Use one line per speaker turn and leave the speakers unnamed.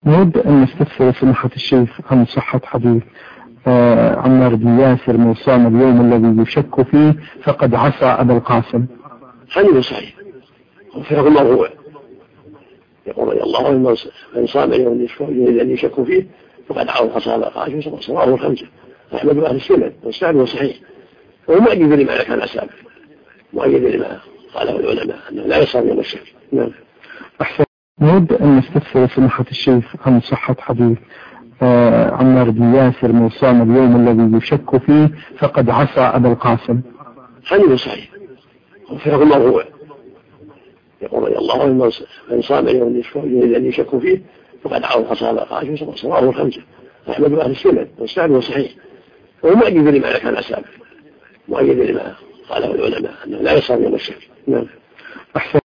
نود أن نستفسر سماحة الشيخ عن صحة حديث عمار بن ياسر من صام اليوم الذي يشك فيه فقد عصى أبا القاسم.
حديث صحيح وفيه مرفوع يقول رضي الله عنه من صام اليوم الذي يشك فيه فقد عصى أبا القاسم صواب الخمسة أحمد وأهل السنة والسعد صحيح ومؤيد لما كان أسابق مؤيد لما قاله العلماء أنه لا يصام يوم الشك. نعم.
أحسن. نود أن نستفسر سماحة الشيخ عن صحة حديث عمار بن ياسر من صام اليوم الذي يشك فيه فقد عصى أبا القاسم.
حديث صحيح وفيه مرفوع يقول رضي الله عنه من صام اليوم الذي يشك فيه فقد عصى أبا القاسم صواب الخمسة أحمد وأهل السنة والسعد صحيح ومؤيد لما كان أسابق مؤيد لما قاله العلماء أنه لا يصام يوم الشك. نعم.
أحسن.